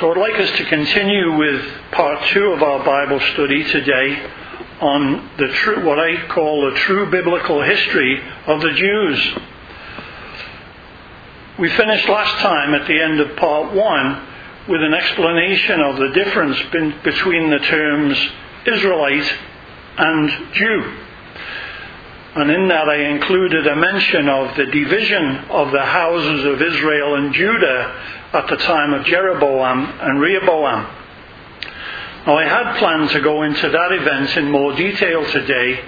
So I'd like us to continue with part 2 of our Bible study today on what I call the true biblical history of the Jews. We finished last time at the end of part 1 with an explanation of the difference between the terms Israelite and Jew. And in that I included a mention of the division of the houses of Israel and Judah at the time of Jeroboam and Rehoboam. Now I had planned to go into that event in more detail today,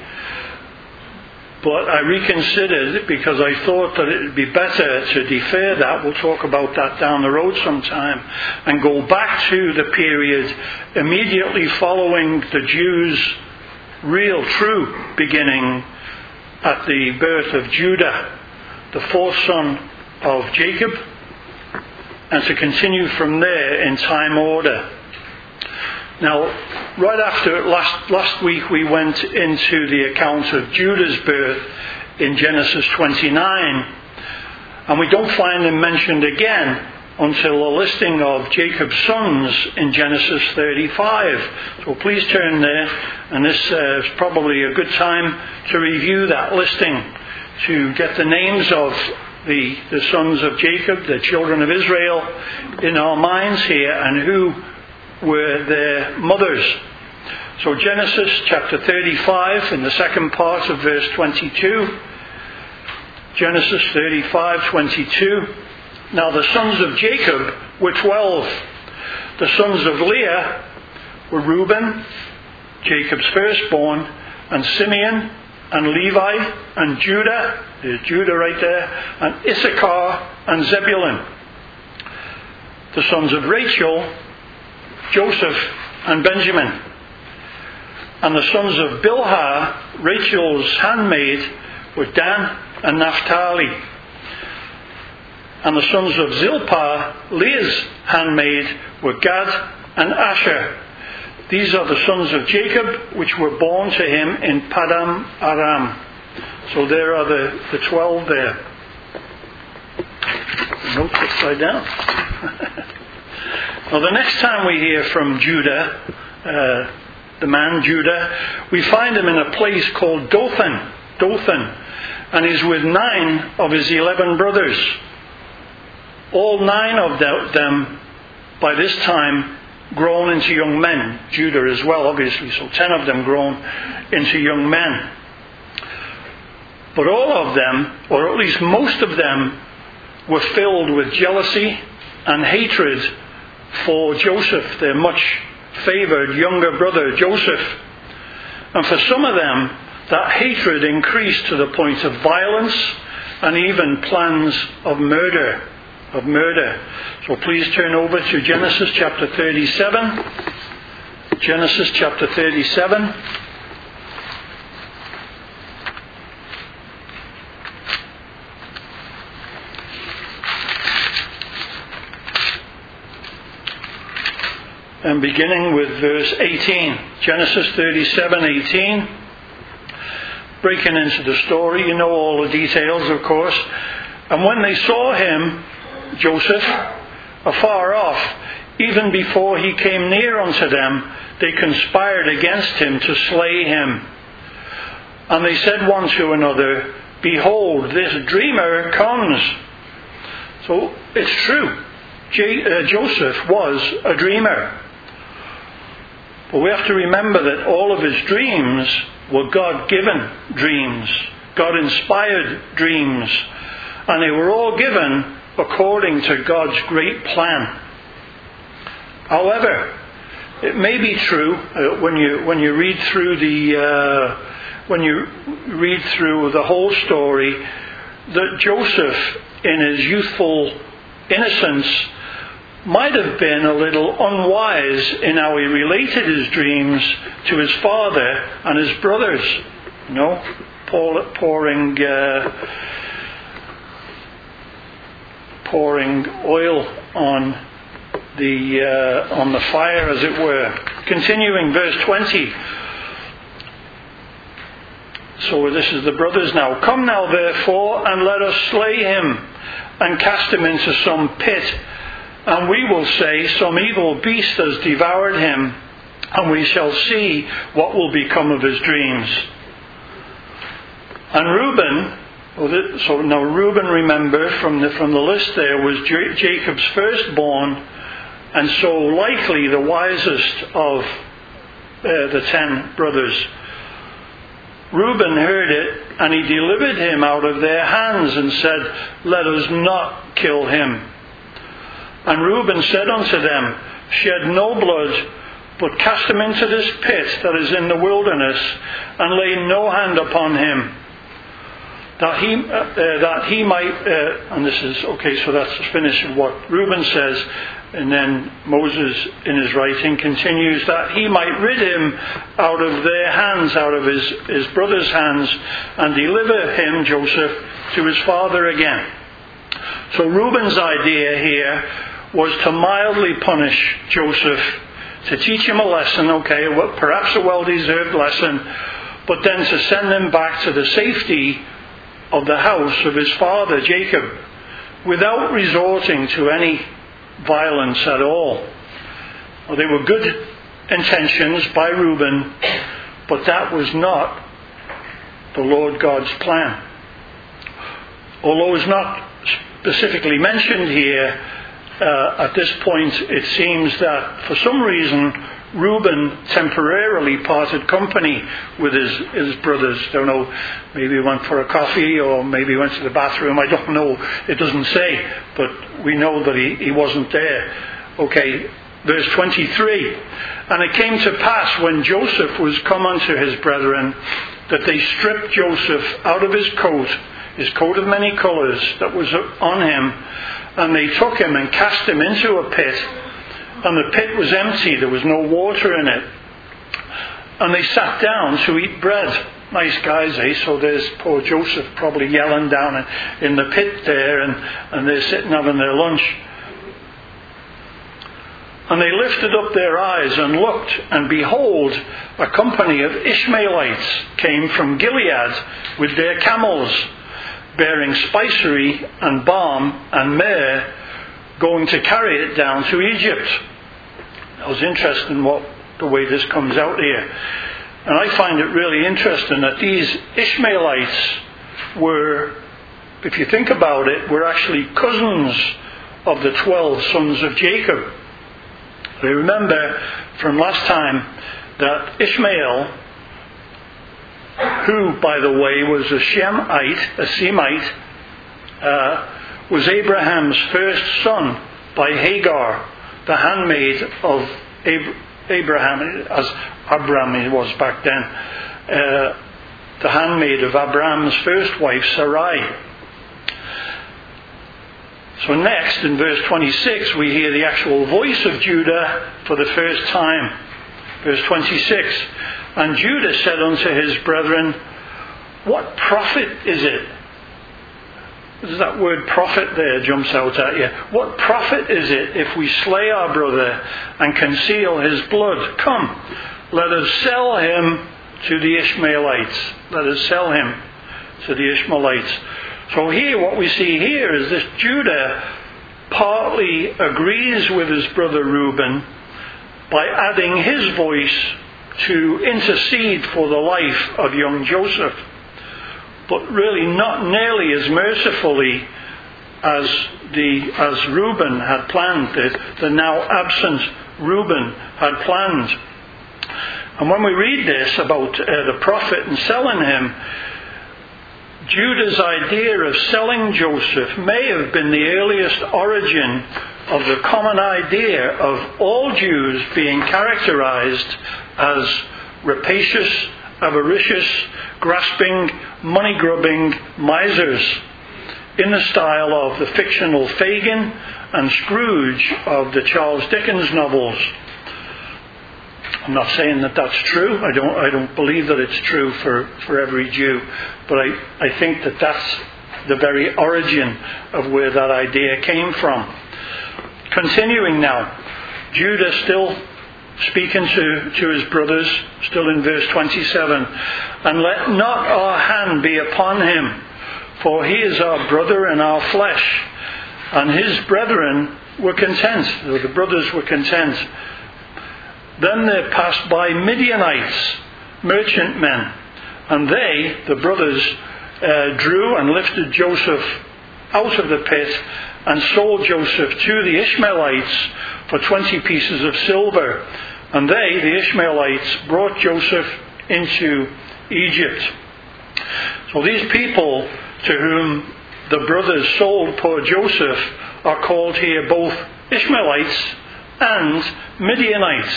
but I reconsidered because I thought that it would be better to defer that. We'll talk about that down the road sometime, and go back to the period immediately following the Jews' real true beginning at the birth of Judah, the fourth son of Jacob, and to continue from there in time order. Now, right after last week we went into the account of Judah's birth in Genesis 29, and we don't find him mentioned again until a listing of Jacob's sons in Genesis 35. So please turn there, and this is probably a good time to review that listing, to get the names of the sons of Jacob, the children of Israel, in our minds here, and who were their mothers. So Genesis chapter 35, in the second part of verse 22. Genesis 35:22. Now the sons of Jacob were 12. The sons of Leah were Reuben, Jacob's firstborn, and Simeon, and Levi, and Judah. There's Judah right there. And Issachar, and Zebulun. The sons of Rachel, Joseph, and Benjamin. And the sons of Bilhah, Rachel's handmaid, were Dan and Naphtali. And the sons of Zilpah, Leah's handmaid, were Gad and Asher. These are the sons of Jacob, which were born to him in Paddan Aram. So there are the 12 there. Notes upside down. Now the next time we hear from Judah, the man Judah, we find him in a place called Dothan, and he's with 9 of his 11 brothers. All 9 of them, by this time, grown into young men. Judah as well, obviously, so 10 of them grown into young men. But all of them, or at least most of them, were filled with jealousy and hatred for Joseph, their much favoured younger brother Joseph. And for some of them, that hatred increased to the point of violence and even plans of murder. So please turn over to Genesis chapter 37. Genesis chapter 37. And beginning with verse 18. Genesis 37:18. Breaking into the story, you know all the details, of course. And when they saw him, Joseph, afar off, even before he came near unto them, they conspired against him to slay him. And they said one to another, Behold, this dreamer comes. So it's true. Joseph was a dreamer. But we have to remember that all of his dreams were God-given dreams, God-inspired dreams. And they were all given according to God's great plan. However, it may be true when you read through the whole story, that Joseph, in his youthful innocence, might have been a little unwise in how he related his dreams to his father and his brothers. You know, pouring oil on the fire, as it were. Continuing, verse 20. So this is the brothers now. Come now, therefore, and let us slay him, and cast him into some pit, And we will say, some evil beast has devoured him, and we shall see what will become of his dreams. And Reuben, so now Reuben, remember, from the list there, was Jacob's firstborn, and so likely the wisest of the 10 brothers. Reuben heard it, and he delivered him out of their hands, and said, let us not kill him. And Reuben said unto them, shed no blood, but cast him into this pit that is in the wilderness, and lay no hand upon him, that he might, and this is, okay, so that's the finish of what Reuben says, and then Moses in his writing continues, that he might rid him out of their hands, out of his brother's hands, and deliver him, Joseph, to his father again. So Reuben's idea here was to mildly punish Joseph, to teach him a lesson, okay, perhaps a well-deserved lesson, but then to send him back to the safety of the house of his father, Jacob, without resorting to any violence at all. Well, they were good intentions by Reuben, but that was not the Lord God's plan. Although it's not specifically mentioned here, at this point it seems that for some reason Reuben temporarily parted company with his brothers. Don't know, maybe he went for a coffee or maybe he went to the bathroom. I don't know. It doesn't say, but we know that he wasn't there. Okay, verse 23. And it came to pass when Joseph was come unto his brethren, that they stripped Joseph out of his coat of many colours that was on him, and they took him and cast him into a pit. And the pit was empty, there was no water in it. And they sat down to eat bread. Nice guys, eh? So there's poor Joseph probably yelling down in the pit there, and they're sitting having their lunch. And they lifted up their eyes and looked, and behold, a company of Ishmaelites came from Gilead with their camels, bearing spicery and balm and myrrh, going to carry it down to Egypt. It was interesting the way this comes out here. And I find it really interesting that these Ishmaelites were, if you think about it, were actually cousins of the 12 sons of Jacob. I remember from last time that Ishmael, who, by the way, was a Semite, was Abraham's first son by Hagar, the handmaid of Abraham, as Abraham was back then, the handmaid of Abraham's first wife, Sarai. So next, in verse 26, we hear the actual voice of Judah for the first time. Verse 26, and Judah said unto his brethren, what profit is it? There's that word profit there jumps out at you. What profit is it if we slay our brother and conceal his blood? Come, let us sell him to the Ishmaelites. Let us sell him to the Ishmaelites. So here, what we see here is this Judah partly agrees with his brother Reuben by adding his voice to intercede for the life of young Joseph, but really not nearly as mercifully as Reuben had planned, the now absent Reuben had planned. And when we read this about the prophet and selling him, Judah's idea of selling Joseph may have been the earliest origin of the common idea of all Jews being characterized as rapacious, avaricious, grasping, money-grubbing misers, in the style of the fictional Fagin and Scrooge of the Charles Dickens novels. I'm not saying that that's true. I don't believe that it's true for every Jew, but I think that that's the very origin of where that idea came from. Continuing now, Judah still speaking to his brothers, still in verse 27, and let not our hand be upon him, for he is our brother and our flesh, and his brethren were content. The brothers were content. Then they passed by Midianites, merchantmen, and they, the brothers, drew and lifted Joseph out of the pit and sold Joseph to the Ishmaelites for 20 pieces of silver. And they, the Ishmaelites, brought Joseph into Egypt. So these people to whom the brothers sold poor Joseph are called here both Ishmaelites and Midianites.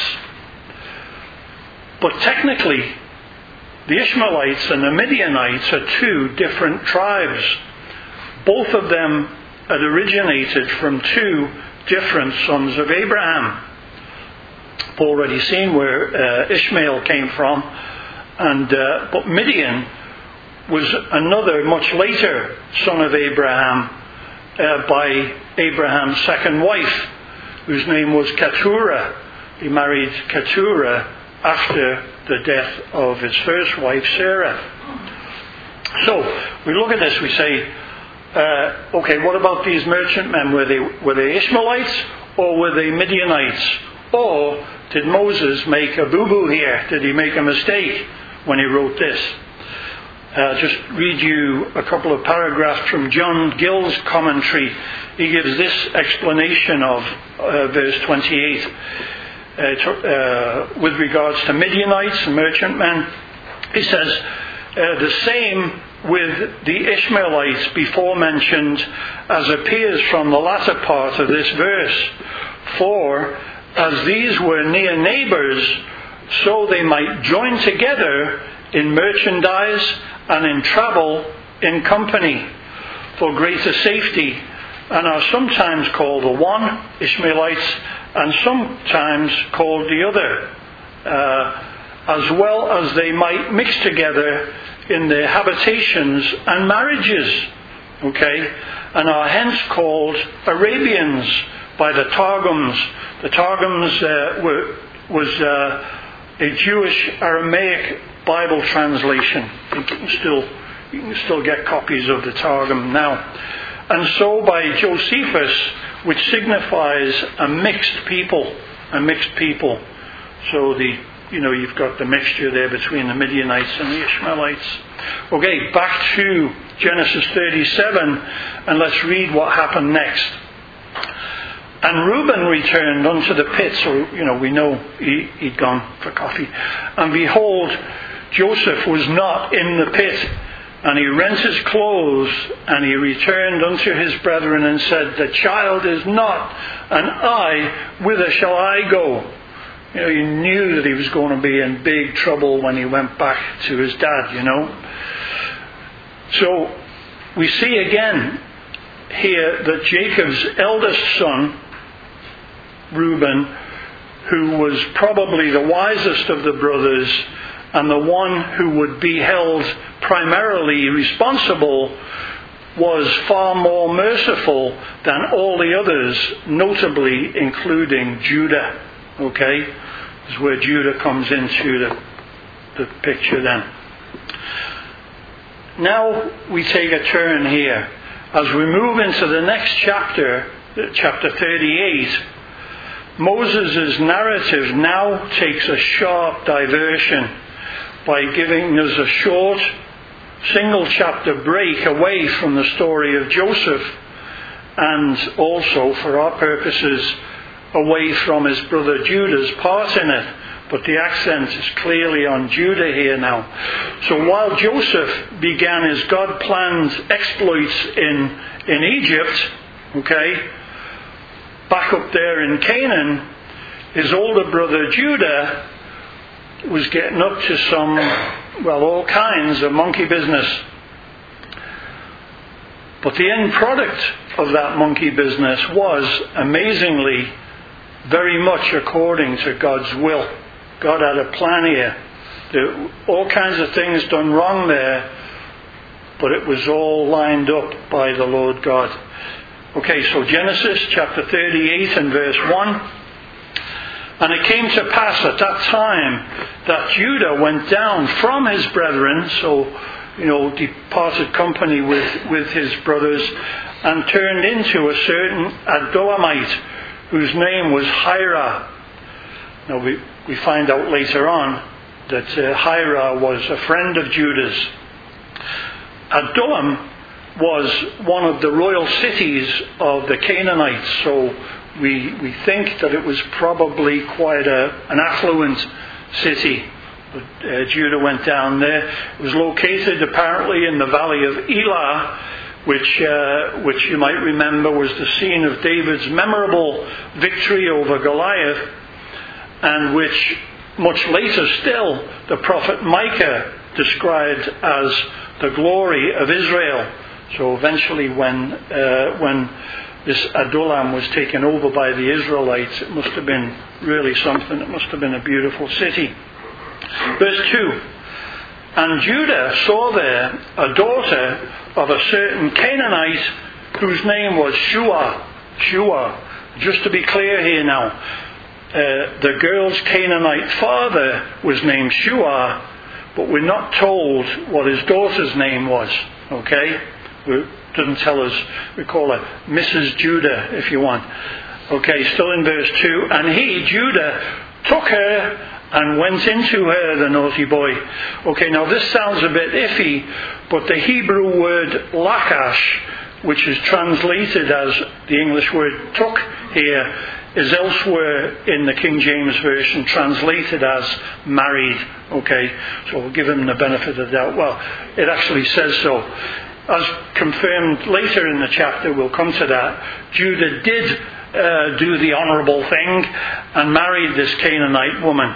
But technically, the Ishmaelites and the Midianites are two different tribes. Both of them had originated from two different sons of Abraham. We've already seen where Ishmael came from, but Midian was another much later son of Abraham by Abraham's second wife, whose name was Keturah. He married Keturah after the death of his first wife, Sarah. So we look at this, we say, okay, what about these merchantmen? Were they Ishmaelites or were they Midianites? Or did Moses make a boo-boo here? Did he make a mistake when he wrote this? Just read you a couple of paragraphs from John Gill's commentary. He gives this explanation of verse 28 with regards to Midianites and merchantmen. He says, the same with the Ishmaelites before mentioned, as appears from the latter part of this verse. For as these were near neighbours, so they might join together in merchandise and in travel in company for greater safety, and are sometimes called the one, Ishmaelites, and sometimes called the other, as well as they might mix together in their habitations and marriages, okay, and are hence called Arabians by the Targums. The Targums was a Jewish Aramaic Bible translation. You can still get copies of the Targum now. And so by Josephus, which signifies a mixed people. So you've got the mixture there between the Midianites and the Ishmaelites. Okay, back to Genesis 37, and let's read what happened next. And Reuben returned unto the pit, so we know he'd gone for coffee. And behold, Joseph was not in the pit. And he rent his clothes, and he returned unto his brethren and said, the child is not, and I, whither shall I go? He knew that he was going to be in big trouble when he went back to his dad, So we see again here that Jacob's eldest son, Reuben, who was probably the wisest of the brothers and the one who would be held primarily responsible, was far more merciful than all the others, notably including Judah. Okay? This is where Judah comes into the picture then. Now we take a turn here. As we move into the next chapter, chapter 38, Moses' narrative now takes a sharp diversion by giving us a short, single chapter break away from the story of Joseph, and also, for our purposes, away from his brother Judah's part in it. But the accent is clearly on Judah here now. So while Joseph began his God-planned exploits in Egypt, okay, back up there in Canaan, his older brother Judah was getting up to all kinds of monkey business. But the end product of that monkey business was, amazingly, very much according to God's will. God had a plan here. There were all kinds of things done wrong there, but it was all lined up by the Lord God. Okay, so Genesis chapter 38 and verse 1. And it came to pass at that time that Judah went down from his brethren, so, departed company with his brothers, and turned into a certain Adullamite, whose name was Hira. Now we find out later on that Hira was a friend of Judah's. Adullam was one of the royal cities of the Canaanites, so we think that it was probably quite an affluent city. But Judah went down there. It was located apparently in the valley of Elah, which you might remember was the scene of David's memorable victory over Goliath, and which much later still the prophet Micah described as the glory of Israel. So eventually when this Adullam was taken over by the Israelites, it must have been really something. It must have been a beautiful city. Verse 2, and Judah saw there a daughter of a certain Canaanite whose name was Shua. Just to be clear here now, the girl's Canaanite father was named Shua, but we're not told what his daughter's name was. Okay? It doesn't tell us. We call her Mrs. Judah, if you want. Okay, still in verse 2. And he, Judah, took her and went into her, the naughty boy. Okay, now this sounds a bit iffy, but the Hebrew word lakash, which is translated as the English word took here, is elsewhere in the King James Version translated as married. Okay, so we'll give him the benefit of the doubt. Well, it actually says so. As confirmed later in the chapter, we'll come to that, Judah did do the honourable thing and married this Canaanite woman.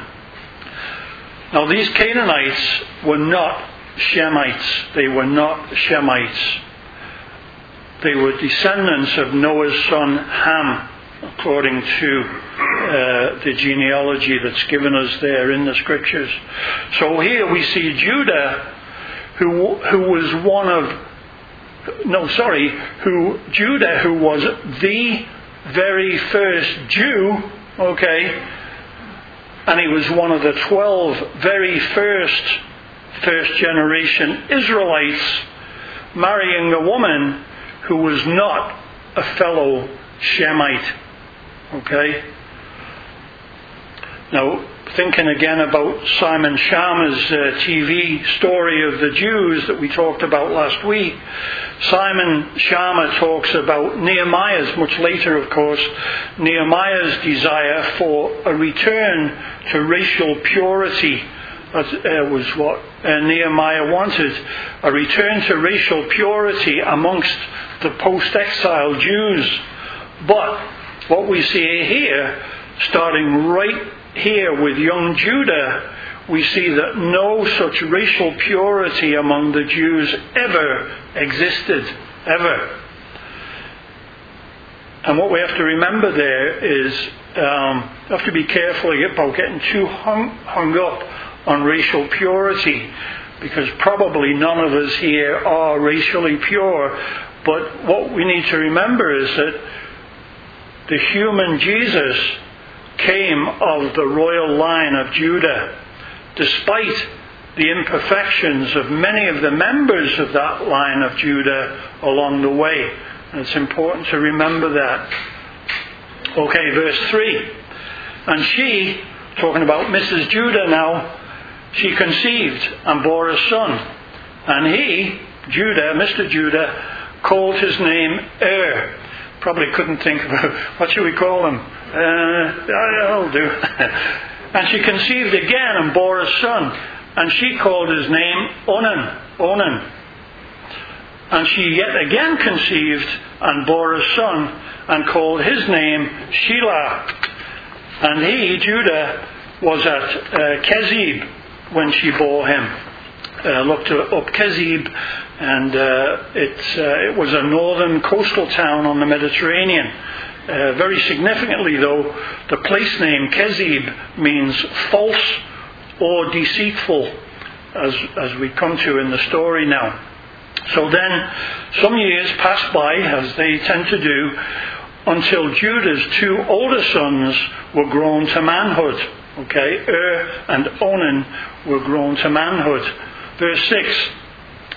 Now these Canaanites were not Shemites. They were not Shemites. They were descendants of Noah's son Ham, according to the genealogy that's given us there in the scriptures. So here we see Judah, Judah, who was the very first Jew, okay, and he was one of the 12 very first generation Israelites, marrying a woman who was not a fellow Shemite. Okay? Now, thinking again about Simon Schama's TV story of the Jews that we talked about last week, Simon Schama talks about Nehemiah's, much later of course, Nehemiah's desire for a return to racial purity. That was what Nehemiah wanted, a return to racial purity amongst the post-exile Jews. But what we see here, starting right here with young Judah, we see that no such racial purity among the Jews ever existed, ever. And what we have to remember there is, we have to be careful about getting too hung up on racial purity, because probably none of us here are racially pure. But what we need to remember is that the human Jesus came of the royal line of Judah, despite the imperfections of many of the members of that line of Judah along the way. And it's important to remember that. Okay, verse 3. And she, talking about Mrs. Judah now, she conceived and bore a son. And he, Judah, Mr. Judah, called his name Probably couldn't think about, what should we call him? That'll do. And she conceived again and bore a son. And she called his name Onan. And she yet again conceived and bore a son and called his name Shelah. And he, Judah, was at Kezib when she bore him. Looked up Kezib, and it was a northern coastal town on the Mediterranean. Very significantly, though, the place name Kezib means false or deceitful, as we come to in the story now. So then, some years passed by, as they tend to do, until Judah's two older sons were grown to manhood. Okay, and Onan were grown to manhood. Verse 6,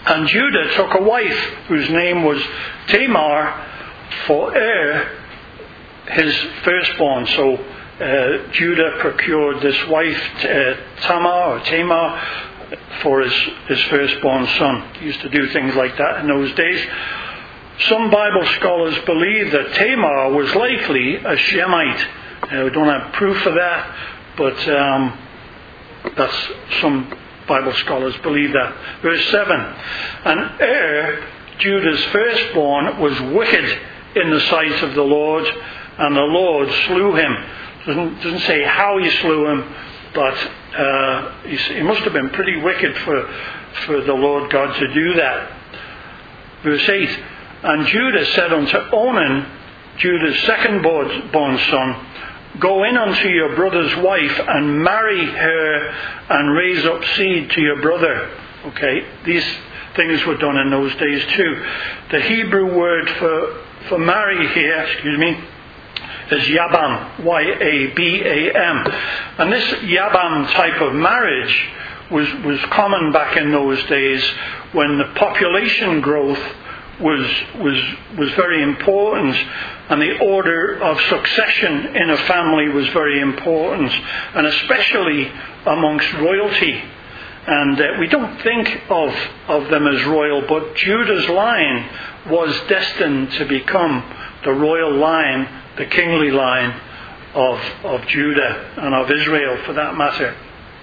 And Judah took a wife whose name was Tamar for his firstborn. So Judah procured this wife, Tamar, for his firstborn son. He used to do things like that in those days. Some Bible scholars believe that Tamar was likely a Shemite. We don't have proof of that, but that's some Bible scholars believe that. Verse 7. And Judah's firstborn, was wicked in the sight of the Lord, and the Lord slew him. Doesn't say how he slew him, but he must have been pretty wicked for the Lord God to do that. Verse 8. And Judah said unto Onan, Judah's second-born son, Go in unto your brother's wife and marry her and raise up seed to your brother. Okay, these things were done in those days too. The Hebrew word for marry here, is Yabam, Y-A-B-A-M. And this Yabam type of marriage was common back in those days when the population growth was very important, and the order of succession in a family was very important, and especially amongst royalty. And we don't think of them as royal, but Judah's line was destined to become the royal line, the kingly line of Judah and of Israel for that matter.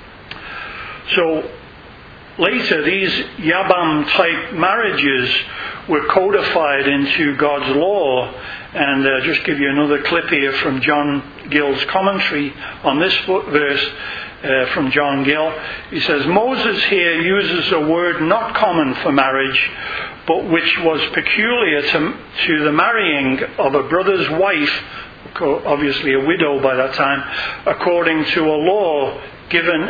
So later these Yabam-type marriages were codified into God's law. And just give you another clip here from John Gill's commentary on this verse from John Gill. He says, Moses here uses a word not common for marriage, but which was peculiar to the marrying of a brother's wife, obviously a widow by that time, according to a law given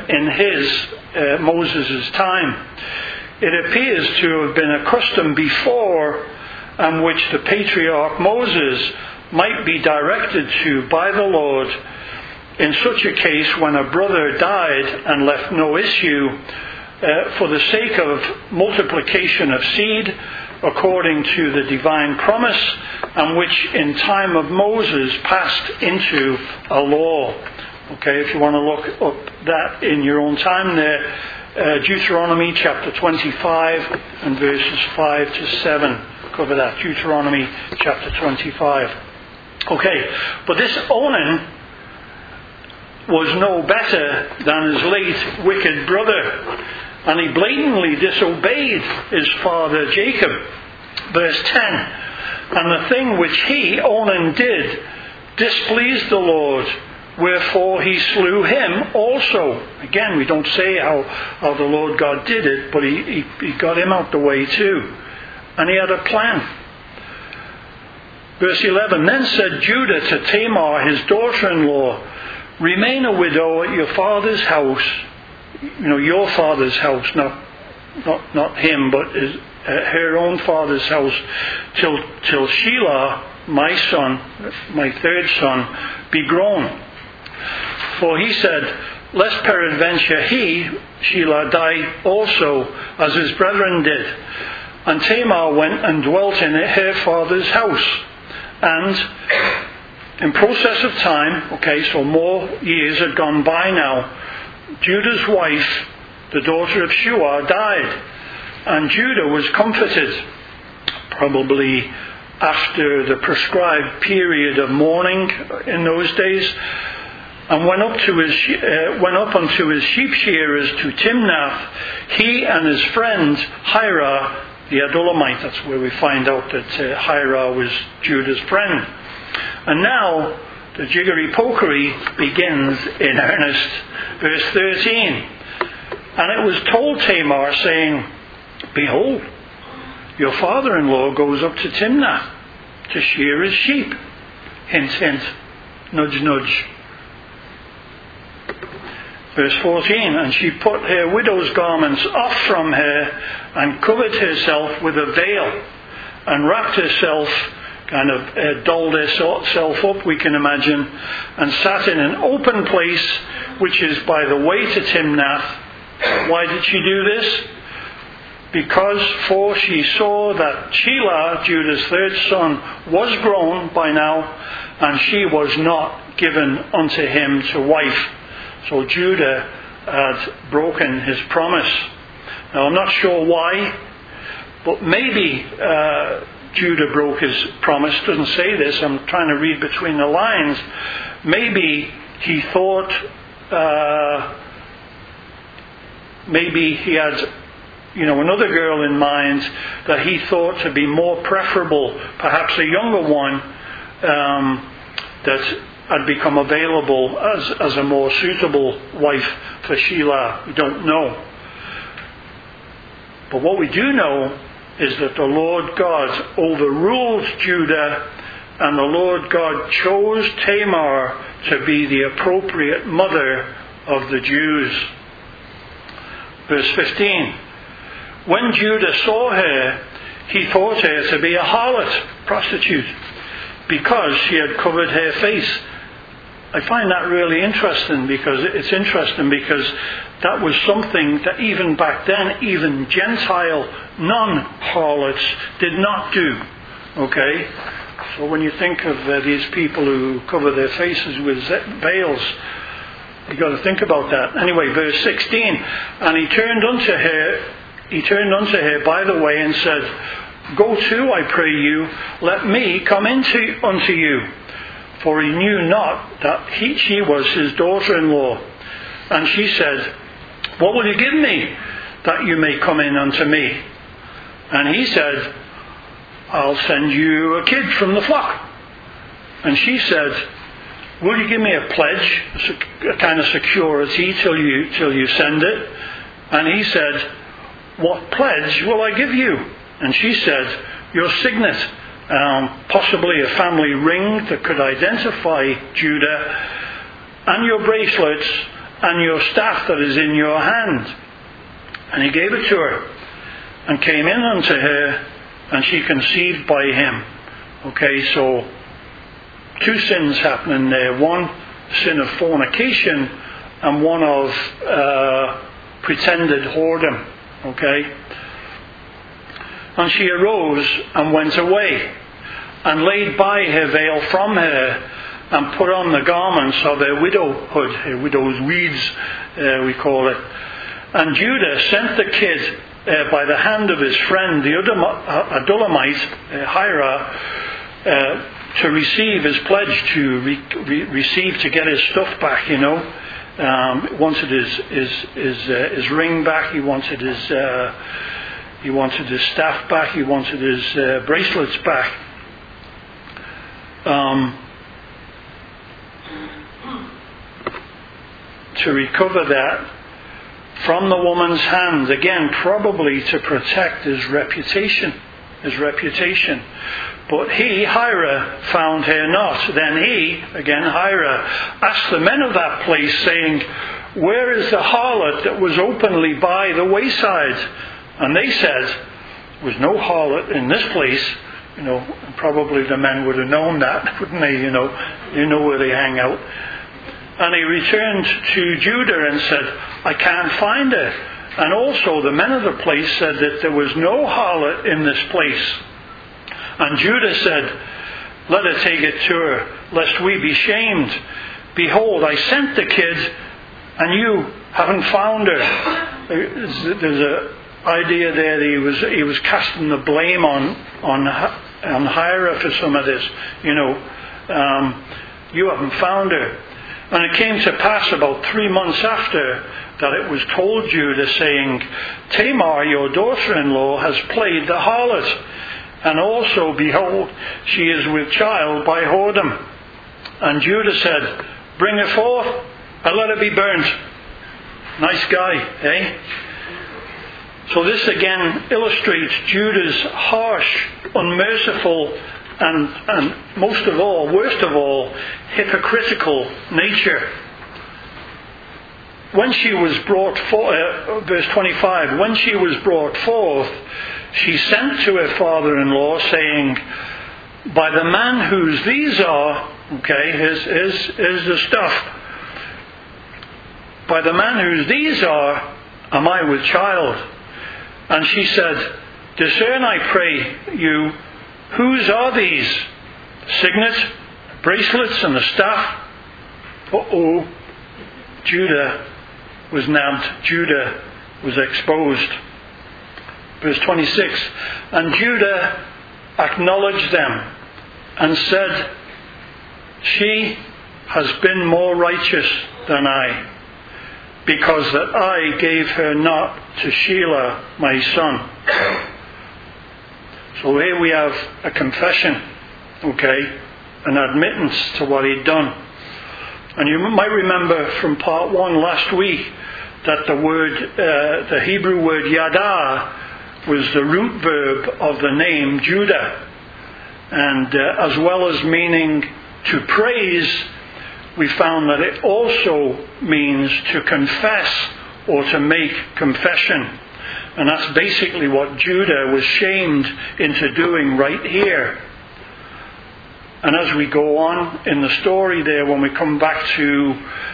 in Moses' time. It appears to have been a custom before, and which the patriarch Moses might be directed to by the Lord in such a case when a brother died and left no issue, for the sake of multiplication of seed, according to the divine promise, and which in time of Moses passed into a law. Okay, if you want to look up that in your own time there, Deuteronomy chapter 25 and verses 5 to 7. Cover that, Deuteronomy chapter 25. Okay, but this Onan was no better than his late wicked brother, and he blatantly disobeyed his father Jacob. Verse 10. And the thing which he, Onan, did displeased the Lord, wherefore he slew him also. Again, we don't say how the Lord God did it, but he got him out the way too. And he had a plan. Verse 11. Then said Judah to Tamar, his daughter-in-law, Remain a widow at your father's house. Your father's house, not him, but her own father's house, till Shelah, my son, my third son, be grown. For he said, Lest peradventure he, Shelah, die also, as his brethren did. And Tamar went and dwelt in her father's house. And in process of time, so more years had gone by now, Judah's wife, the daughter of Shua, died. And Judah was comforted, probably after the prescribed period of mourning in those days, and went up unto his sheep shearers to Timnath, he and his friend Hirah the Adullamite. That's where we find out that Hirah was Judah's friend. And now the jiggery-pokery begins in earnest. Verse 13. And it was told Tamar, saying, Behold, your father-in-law goes up to Timnath to shear his sheep. Hint, hint, nudge, nudge. Verse 14. And she put her widow's garments off from her, and covered herself with a veil, and wrapped herself, dolled herself up, we can imagine, and sat in an open place, which is by the way to Timnath. Why did she do this? for she saw that Shelah, Judah's third son, was grown by now, and she was not given unto him to wife. So Judah had broken his promise. Now I'm not sure why, but maybe Judah broke his promise. It doesn't say this. I'm trying to read between the lines. Maybe he thought, maybe he had, another girl in mind that he thought to be more preferable, perhaps a younger one that had become available as a more suitable wife for Shelah. We don't know. But what we do know is that the Lord God overruled Judah, and the Lord God chose Tamar to be the appropriate mother of the Jews. Verse 15. When Judah saw her, he thought her to be a harlot, prostitute, because she had covered her face. I find that really interesting because that was something that even back then, even Gentile non-harlots did not do. Okay? So when you think of these people who cover their faces with veils, you've got to think about that. Anyway, verse 16. And he turned unto her by the way and said, Go to, I pray you, let me come unto you. For he knew not that she was his daughter-in-law. And she said, What will you give me, that you may come in unto me? And he said, I'll send you a kid from the flock. And she said, Will you give me a pledge, a kind of security till you send it? And he said, What pledge will I give you? And she said, Your signet, possibly a family ring that could identify Judah, and your bracelets, and your staff that is in your hand. And he gave it to her, and came in unto her, and she conceived by him. Okay, so two sins happening there. One, sin of fornication, and one of pretended whoredom. Okay? And she arose and went away, and laid by her veil from her, and put on the garments of her widowhood, her widow's weeds, we call it. And Judah sent the kid by the hand of his friend, the Adullamite, Hira, to receive his pledge, to get his stuff back, He wanted his ring back, he wanted his staff back, he wanted his bracelets back. To recover that from the woman's hand, again, probably to protect his reputation. But he, Hira, found her not. Then he, again Hira, asked the men of that place, saying, Where is the harlot that was openly by the wayside? And they said, There was no harlot in this place. And probably the men would have known that, wouldn't they? You know where they hang out. And he returned to Judah and said, I can't find her. And also the men of the place said that there was no harlot in this place. And Judah said, Let her take it to her, lest we be shamed. Behold, I sent the kid, and you haven't found her. There's an idea there that he was casting the blame on Hira for some of this. You haven't found her. And it came to pass about 3 months after that it was told Judah, saying, Tamar, your daughter-in-law, has played the harlot. And also, behold, she is with child by whoredom. And Judah said, Bring her forth, and let her be burnt. Nice guy, eh? So this again illustrates Judah's harsh, unmerciful, and most of all, worst of all, hypocritical nature. When she was brought forth, verse 25, when she was brought forth, she sent to her father-in-law, saying, By the man whose these are, okay, here's the stuff. By the man whose these are, am I with child? And she said, "Discern, I pray you, whose are these? Signet, bracelets, and the staff?" Judah was nabbed. Judah was exposed. Verse 26, and Judah acknowledged them and said, "She has been more righteous than I, because that I gave her not to Shelah my son." So here we have a confession, an admittance to what he'd done. And you might remember from part 1 last week that the Hebrew word yada was the root verb of the name Judah. And as well as meaning to praise, we found that it also means to confess or to make confession. And that's basically what Judah was shamed into doing right here. And as we go on in the story there, when we come back to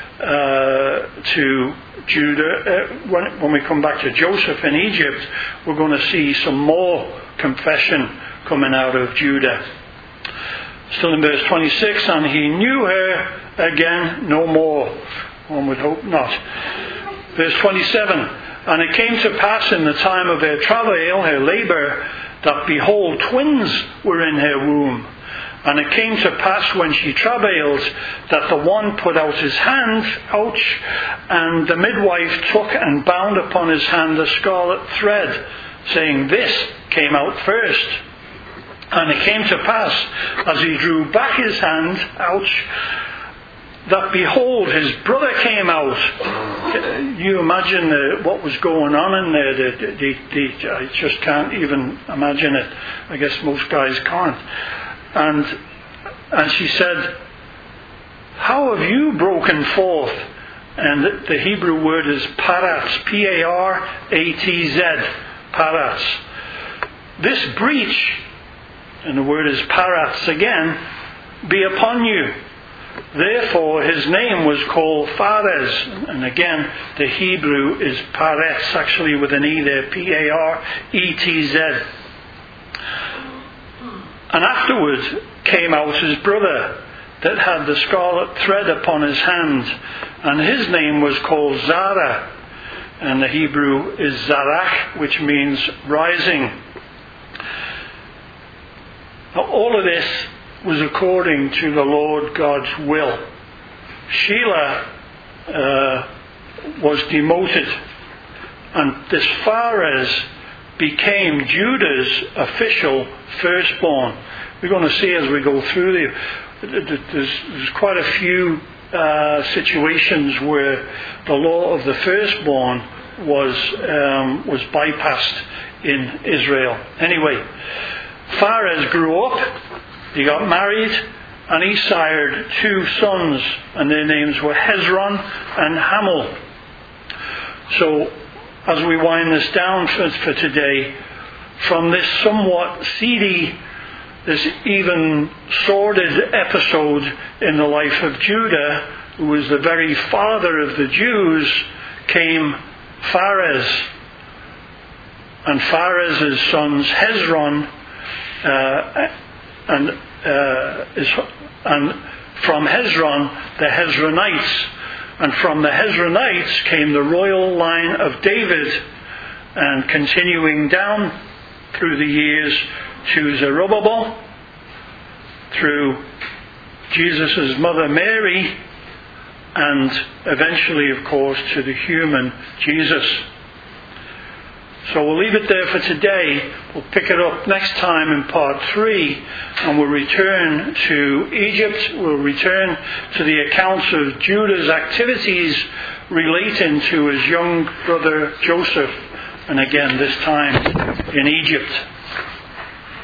Judah, when we come back to Joseph in Egypt, we're going to see some more confession coming out of Judah. Still in verse 26, and he knew her again no more. One would hope not. Verse 27, and it came to pass in the time of her travail, her labour, that behold, twins were in her womb. And it came to pass when she travailed that the one put out his hand, and the midwife took and bound upon his hand a scarlet thread, saying, "This came out first." And it came to pass, as he drew back his hand, that behold, his brother came out. You imagine what was going on in there. I just can't even imagine it. I guess most guys can't. And she said, "How have you broken forth?" And the Hebrew word is paratz, P-A-R-A-T-Z, paratz. "This breach," and the word is paratz again, "be upon you." Therefore his name was called Phares. And again, the Hebrew is paretz, actually with an E there, P-A-R-E-T-Z. And afterwards came out his brother that had the scarlet thread upon his hand, and his name was called Zara, and the Hebrew is Zarach, which means rising. Now, all of this was according to the Lord God's will. Shelah was demoted, and this Phares became Judah's official firstborn. We're going to see as we go through there's quite a few situations where the law of the firstborn was bypassed in Israel. Anyway, Phares grew up, he got married, and he sired 2 sons, and their names were Hezron and Hamul. So, as we wind this down for today, from this somewhat seedy, this even sordid episode in the life of Judah, who was the very father of the Jews, came Phares. And Phares' sons Hezron, and from Hezron the Hezronites. And from the Hezronites came the royal line of David, and continuing down through the years to Zerubbabel, through Jesus' mother Mary, and eventually, of course, to the human Jesus. So we'll leave it there for today. We'll pick it up next time in part 3, and we'll return to Egypt. We'll return to the accounts of Judah's activities relating to his young brother Joseph, and again this time in Egypt.